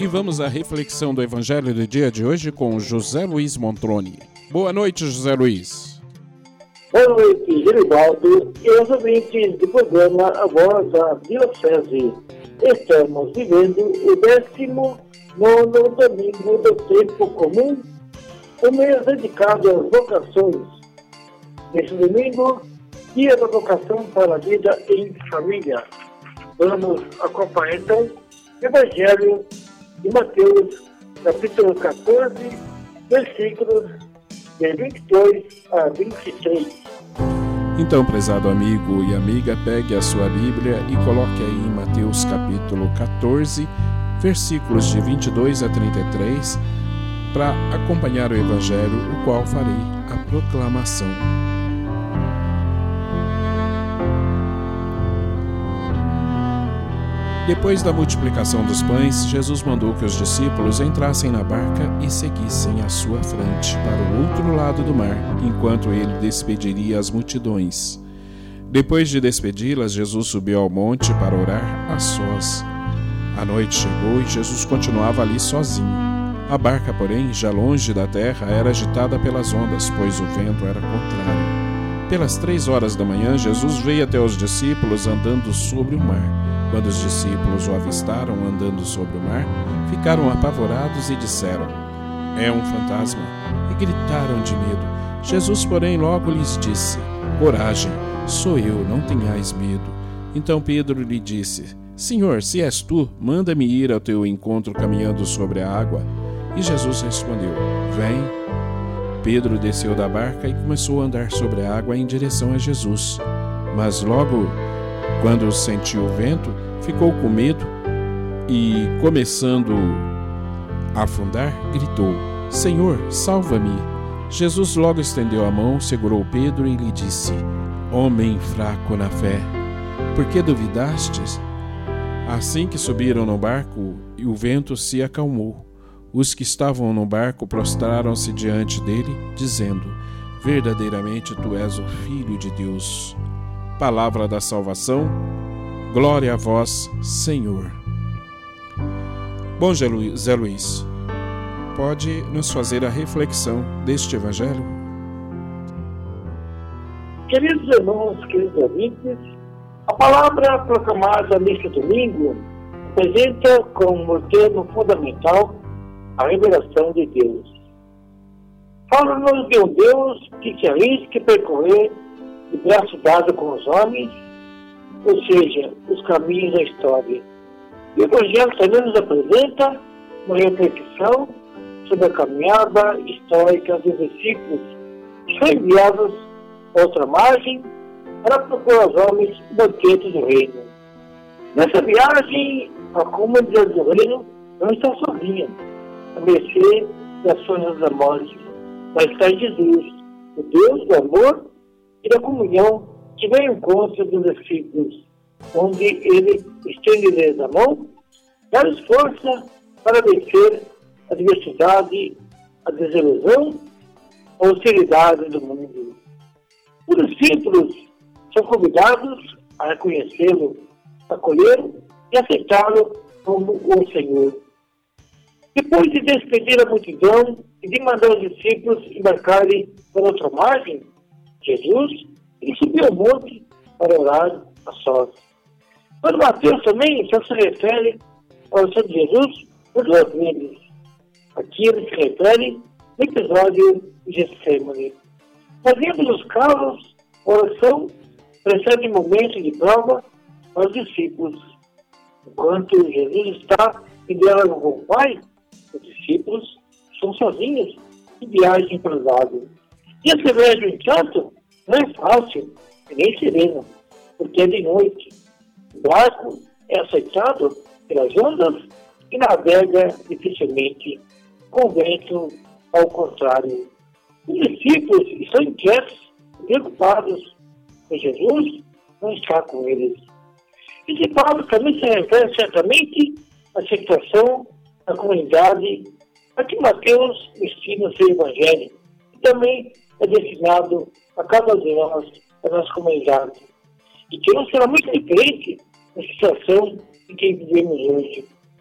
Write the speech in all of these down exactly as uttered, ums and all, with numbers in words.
E vamos à reflexão do Evangelho do dia de hoje com José Luiz Montroni. Boa noite, José Luiz. Boa noite, Geribaldo e os ouvintes do programa A Voz da Diocese. Estamos vivendo o décimo nono domingo do tempo comum, o mês dedicado às vocações. Neste domingo, dia da vocação para a vida em família. Vamos acompanhar então o Evangelho de Mateus, capítulo catorze, versículos de vinte e dois a vinte e três. Então, prezado amigo e amiga, pegue a sua Bíblia e coloque aí em Mateus capítulo catorze, versículos de vinte e dois a trinta e três, para acompanhar o Evangelho, o qual farei a proclamação. Depois da multiplicação dos pães, Jesus mandou que os discípulos entrassem na barca e seguissem à sua frente para o outro lado do mar, enquanto ele despediria as multidões. Depois de despedi-las, Jesus subiu ao monte para orar a sós. A noite chegou e Jesus continuava ali sozinho. A barca, porém, já longe da terra, era agitada pelas ondas, pois o vento era contrário. Pelas três horas da manhã, Jesus veio até os discípulos andando sobre o mar. Quando os discípulos o avistaram andando sobre o mar, ficaram apavorados e disseram: "É um fantasma!" e gritaram de medo. Jesus, porém, logo lhes disse: "Coragem, sou eu, não tenhais medo." Então Pedro lhe disse: "Senhor, se és tu, manda-me ir ao teu encontro caminhando sobre a água." E Jesus respondeu: "Vem." Pedro desceu da barca e começou a andar sobre a água em direção a Jesus. Mas logo, quando sentiu o vento, ficou com medo e, começando a afundar, gritou: "Senhor, salva-me!" Jesus logo estendeu a mão, segurou Pedro e lhe disse: "Homem fraco na fé, por que duvidastes?" Assim que subiram no barco, o vento se acalmou. Os que estavam no barco prostraram-se diante dele, dizendo: "Verdadeiramente tu és o Filho de Deus." Palavra da salvação, glória a vós, Senhor. Bom, Zé Luiz, pode nos fazer a reflexão deste Evangelho? Queridos irmãos, queridos ouvintes, a palavra proclamada neste domingo apresenta como termo fundamental a revelação de Deus. Fala-nos de um Deus que se arrisca a percorrer de braço dado com os homens, ou seja, os caminhos da história. E o Evangelho também nos apresenta uma reflexão sobre a caminhada histórica dos discípulos que foram enviados a outra margem para propor aos homens o banquete do reino. Nessa viagem, a comunidade do reino não está sozinha, a mercê das forças da morte, mas está em Jesus, o Deus do amor e da comunhão que vem ao encontro dos discípulos, onde ele estende-lhes a mão, dá-lhes força para vencer a diversidade, a desilusão, a hostilidade do mundo. Os discípulos são convidados a reconhecê-lo, acolhê-lo e aceitá-lo como o Senhor. Depois de despedir a multidão e de mandar os discípulos embarcarem para outra margem, Jesus ele subiu ao monte para orar a sós. Mas Mateus também só se refere ao Senhor Jesus por duas vezes. Aqui ele se refere no episódio de Getsêmani. Fazendo os calos, a oração precede um momento de prova para os discípulos. Enquanto Jesus está em diálogo com o Pai, os discípulos são sozinhos e viagem para os lados. E esse viagem, no entanto, não é fácil e nem sereno, porque é de noite. O barco é aceitado pelas ondas e navega dificilmente, com o vento ao contrário. Os discípulos estão inquietos e preocupados, pois Jesus não está com eles. Esse palavra também se refere certamente à situação da comunidade a que Mateus ensina o seu Evangelho, e também é destinado a cada um de nós, a nossa comunidade, e que não será muito diferente da situação em que vivemos hoje.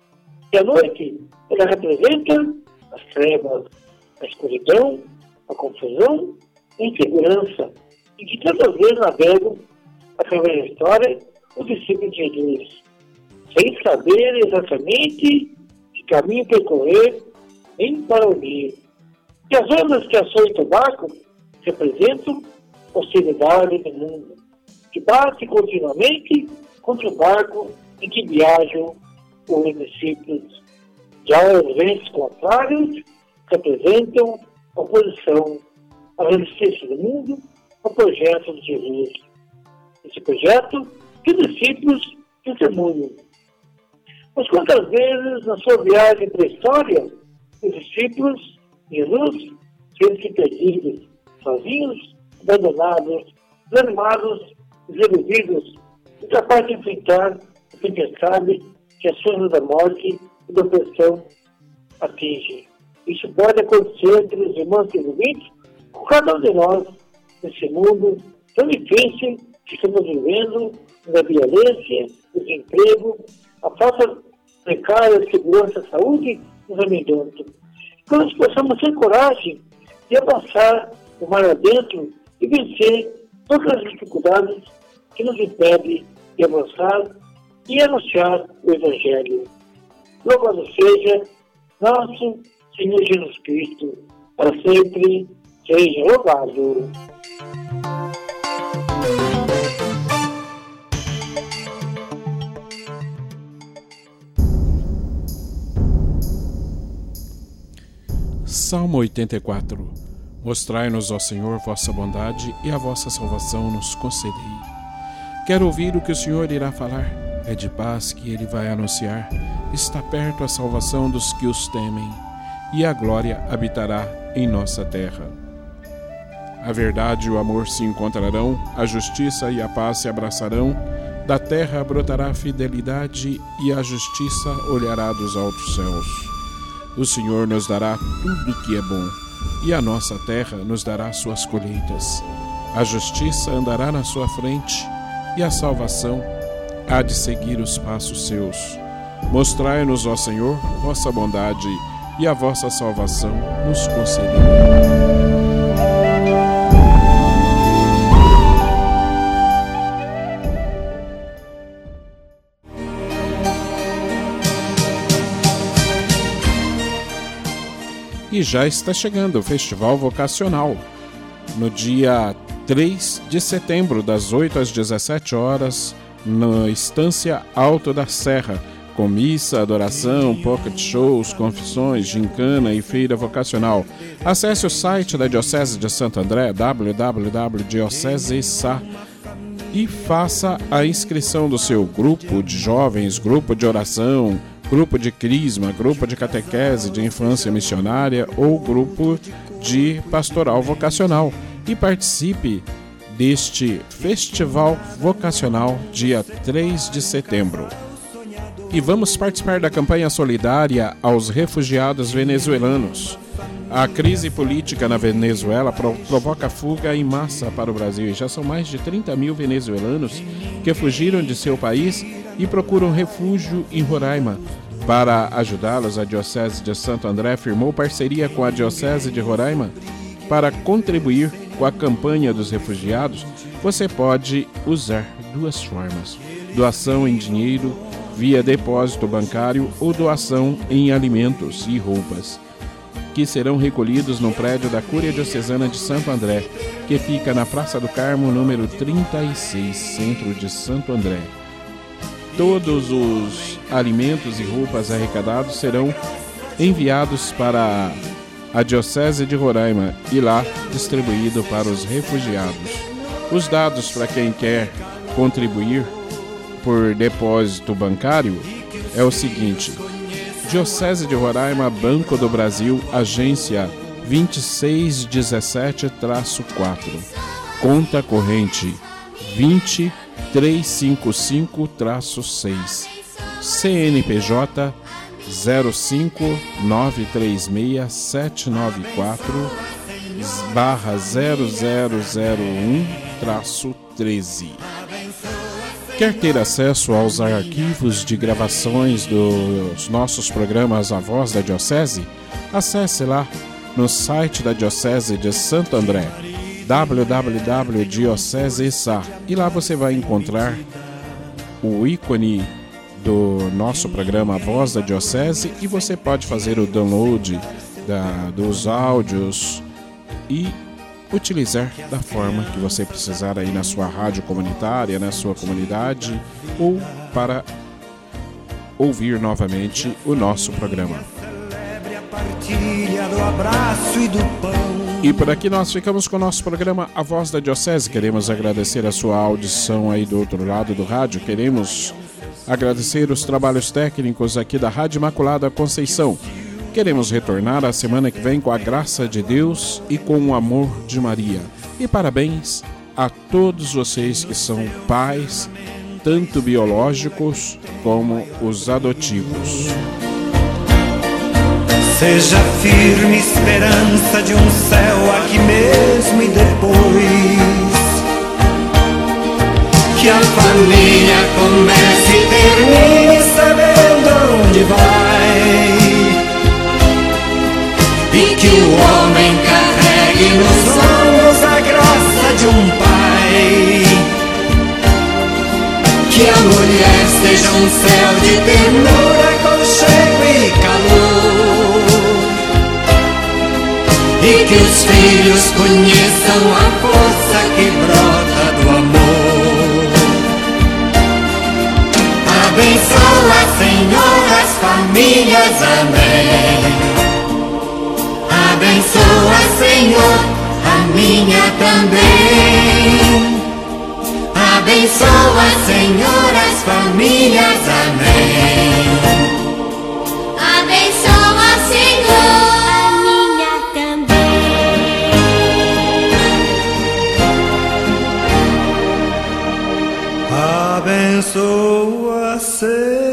E a noite, ela representa as trevas, a escuridão, a confusão e a insegurança, em que tantas vezes navegam, através da história, os discípulos de Jesus, sem saber exatamente que caminho percorrer nem para unir. E as ondas que açoitam o barco representam a hostilidade do mundo, que bate continuamente contra o barco em que viajam os discípulos. Já os ventos contrários representam a oposição, a resistência do mundo ao projeto de Jesus. Esse projeto que os discípulos testemunham. Mas quantas vezes na sua viagem para a história, os discípulos de Jesus sentem-se perdidos, sozinhos, abandonados, desanimados, desiludidos, incapazes de enfrentar a tempestade que a sombra da morte e da opressão atinge. Isso pode acontecer entre os irmãos ouvintes com cada um de nós, nesse mundo tão difícil que estamos vivendo, da violência, do desemprego, a falta precária de segurança e saúde nos amedronta. Que nós possamos ter coragem de avançar o mar adentro e vencer todas as dificuldades que nos impedem de avançar e anunciar o Evangelho. Louvado seja nosso Senhor Jesus Cristo, para sempre seja louvado. Salmo oitenta e quatro. Mostrai-nos, ó Senhor, vossa bondade e a vossa salvação nos concedei. Quero ouvir o que o Senhor irá falar. É de paz que ele vai anunciar. Está perto a salvação dos que os temem, e a glória habitará em nossa terra. A verdade e o amor se encontrarão, a justiça e a paz se abraçarão. Da terra brotará a fidelidade e a justiça olhará dos altos céus. O Senhor nos dará tudo que é bom, e a nossa terra nos dará suas colheitas. A justiça andará na sua frente, e a salvação há de seguir os passos seus. Mostrai-nos, ó Senhor, vossa bondade, e a vossa salvação nos concedei. E já está chegando o Festival Vocacional, no dia três de setembro, das oito às dezessete horas, na Estância Alto da Serra, com missa, adoração, pocket shows, confissões, gincana e feira vocacional. Acesse o site da Diocese de Santo André, w w w ponto diocese s a, e faça a inscrição do seu grupo de jovens, grupo de oração, grupo de crisma, grupo de catequese de infância missionária ou grupo de pastoral vocacional, e participe deste Festival Vocacional dia três de setembro. E vamos participar da campanha solidária aos refugiados venezuelanos. A crise política na Venezuela provoca fuga em massa para o Brasil, e já são mais de trinta mil venezuelanos que fugiram de seu país e procuram refúgio em Roraima. Para ajudá-los, a Diocese de Santo André firmou parceria com a Diocese de Roraima. Para contribuir com a campanha dos refugiados, você pode usar duas formas: doação em dinheiro, via depósito bancário, ou doação em alimentos e roupas, que serão recolhidos no prédio da Cúria Diocesana de Santo André, que fica na Praça do Carmo, número trinta e seis, centro de Santo André. Todos os alimentos e roupas arrecadados serão enviados para a Diocese de Roraima e lá distribuído para os refugiados. Os dados para quem quer contribuir por depósito bancário é o seguinte: Diocese de Roraima, Banco do Brasil, agência vinte e seis dezessete traço quatro, conta corrente vinte, trezentos e cinquenta e cinco traço seis, C N P J zero cinco nove três seis sete nove quatro barra zero zero zero um traço treze. Quer ter acesso aos arquivos de gravações dos nossos programas A Voz da Diocese? Acesse lá no site da Diocese de Santo André, w w w ponto diocese ponto s a, e lá você vai encontrar o ícone do nosso programa A Voz da Diocese e você pode fazer o download da, dos áudios e utilizar da forma que você precisar aí na sua rádio comunitária, na sua comunidade ou para ouvir novamente o nosso programa. E por aqui nós ficamos com o nosso programa A Voz da Diocese. Queremos agradecer a sua audição aí do outro lado do rádio. Queremos agradecer os trabalhos técnicos aqui da Rádio Imaculada Conceição. Queremos retornar a semana que vem com a graça de Deus e com o amor de Maria. E parabéns a todos vocês que são pais, tanto biológicos como os adotivos. Seja firme esperança de um céu aqui mesmo e depois que a família comece e termine sabendo onde vai. E que o homem carregue nos ombros a graça de um pai. Que a mulher seja um céu de ternura, aconchego e calor. E que os filhos conheçam a força que brota do amor. Abençoa, Senhor, as famílias, amém. Abençoa, Senhor, a minha também. Abençoa, Senhor, as famílias, amém. Abençoa, Senhor, a minha também. Abençoa, Senhor.